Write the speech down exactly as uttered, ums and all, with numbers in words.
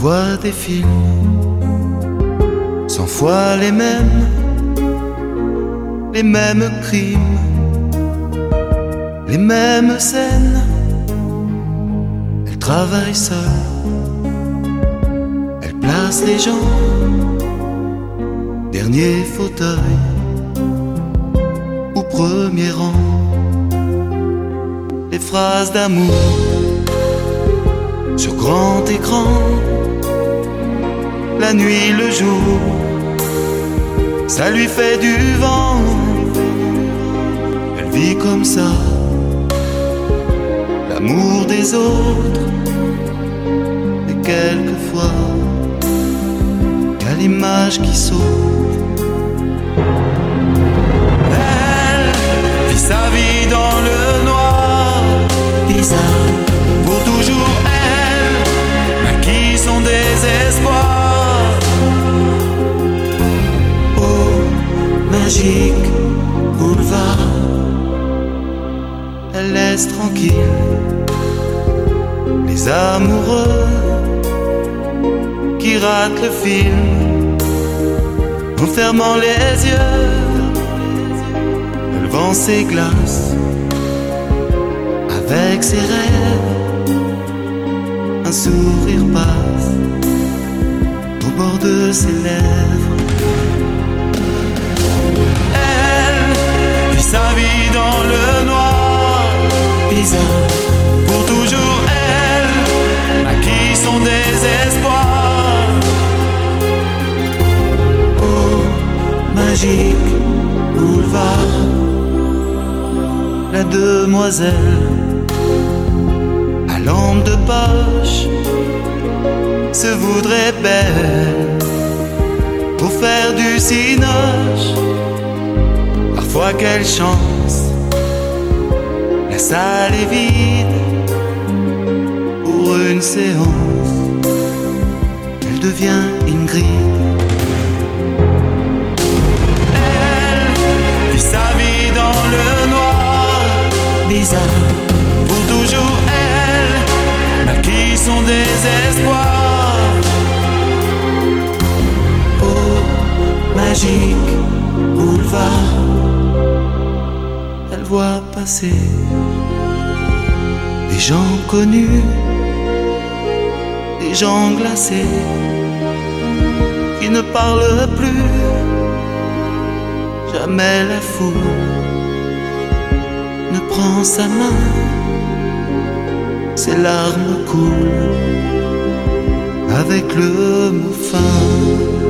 vois des films, cent fois les mêmes, les mêmes crimes, les mêmes scènes. Elle travaille seule, elle place les gens, dernier fauteuil ou premier rang. Les phrases d'amour sur grand écran, la nuit, le jour, ça lui fait du vent. Elle vit comme ça l'amour des autres, et quelquefois y a l'image qui saute. Elle vit sa vie dans le noir, bizarre, pour toujours elle naquit son désespoir. Oh, magique boulevard, elle laisse tranquille les amoureux qui ratent le film en fermant les yeux. Elle vend ses glaces avec ses rêves, un sourire passe au bord de ses lèvres. Elle vit sa vie dans le noir, bizarre, pour toujours elle naquit son désespoir. Oh, magique boulevard, la demoiselle à lampe de poche se voudrait belle pour faire du cinoche. Parfois quelle chance, la salle est vide. Pour une séance, elle devient Ingrid. Elle vit sa vie dans le noir, bizarre, pour toujours elle naquit son désespoir. Oh, magique boulevard, elle voit passer des gens connus, des gens glacés qui ne parlent plus. Jamais la foule ne prend sa main, ses larmes coulent avec le mot fin.